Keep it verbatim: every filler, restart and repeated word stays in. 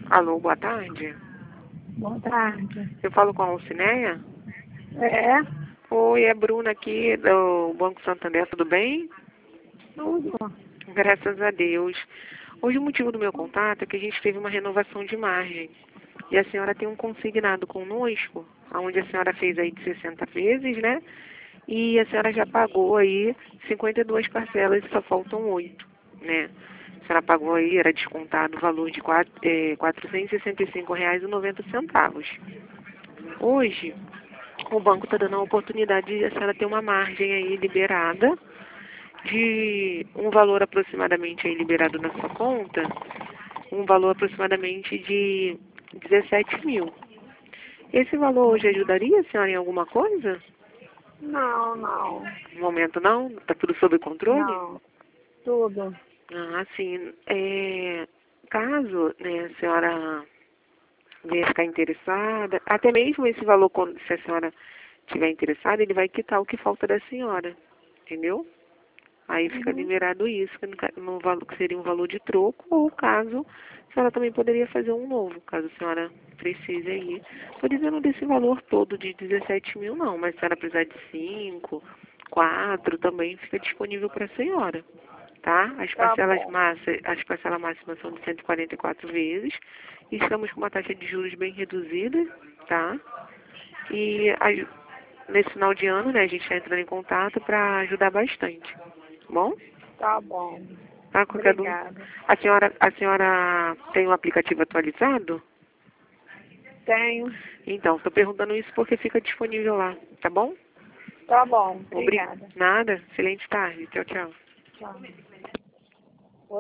Alô, boa tarde. Boa tarde. Eu falo com a Alcineia? É, Oi, é Bruna aqui do Banco Santander, tudo bem? tudo. Graças a Deus. Hoje o motivo do meu contato é que a gente teve uma renovação de margem. E a senhora tem um consignado conosco, onde a senhora fez aí de sessenta vezes, né? E a senhora já pagou aí cinquenta e duas parcelas e só faltam oito, né? A senhora pagou aí, era descontado o valor de quatro, é, quatrocentos e sessenta e cinco reais e noventa centavos. Hoje, o banco está dando a oportunidade de a senhora ter uma margem aí liberada de um valor aproximadamente aí liberado na sua conta, um valor aproximadamente de dezessete mil. Esse valor hoje ajudaria a senhora em alguma coisa? Não, não, No momento não? Está tudo sob controle? não, tudo. Ah, sim. É, caso, né, a senhora venha ficar interessada, até mesmo esse valor, quando- se a senhora estiver interessada, ele vai quitar o que falta da senhora, entendeu? Aí fica Uhum. liberado isso, que no, ca- no valor, que seria um valor de troco, ou caso, a senhora também poderia fazer um novo, caso a senhora precise aí. Estou dizendo desse valor todo de dezessete mil não, mas se a senhora precisar de cinco, quatro, também fica disponível para a senhora, tá? As Tá parcelas, bom, massa, as parcelas máximas são de cento e quarenta e quatro vezes, e estamos com uma taxa de juros bem reduzida, tá? E a- nesse final de ano, né, a gente está entrando em contato para ajudar bastante. Bom? tá bom. Ah, qualquer dúvida. Obrigada. A senhora, a senhora tem o aplicativo atualizado? Tenho. Então, estou perguntando isso porque fica disponível lá, tá bom? Tá bom, Obri... obrigada. Nada. Excelente tarde. Tchau, tchau. Tchau.